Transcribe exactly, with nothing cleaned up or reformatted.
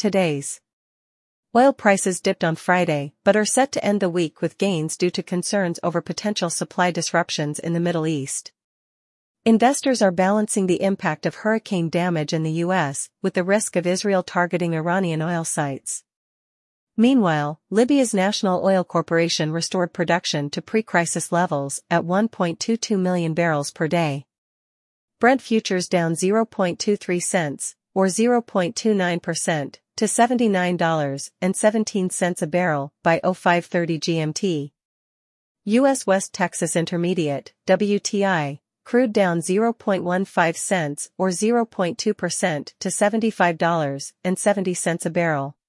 today's. Oil prices dipped on Friday but are set to end the week with gains due to concerns over potential supply disruptions in the Middle East. Investors are balancing the impact of hurricane damage in the U S with the risk of Israel targeting Iranian oil sites. Meanwhile, Libya's National Oil Corporation restored production to pre-crisis levels at one point two two million barrels per day. Brent futures down zero point two three cents, or zero point two nine percent, to seventy-nine dollars and seventeen cents a barrel by oh five thirty G M T. U S West Texas Intermediate, W T I, crude down zero point one five cents or zero point two percent to seventy-five dollars and seventy cents a barrel.